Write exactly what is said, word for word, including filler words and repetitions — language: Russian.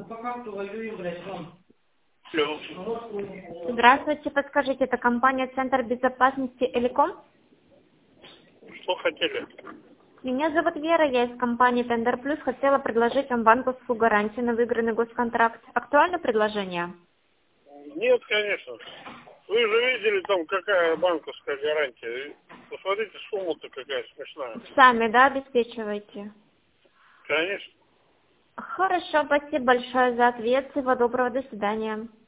Алло. Здравствуйте, подскажите, это компания Центр безопасности Элеком? Что хотели? Меня зовут Вера, я из компании Тендер Плюс. Хотела предложить вам банковскую гарантию на выигранный госконтракт. Актуально предложение? Нет, конечно. Вы же видели там, какая банковская гарантия. Посмотрите, сумма-то какая смешная. Сами, да, обеспечиваете? Конечно. Хорошо, спасибо большое за ответ. Всего доброго, до свидания.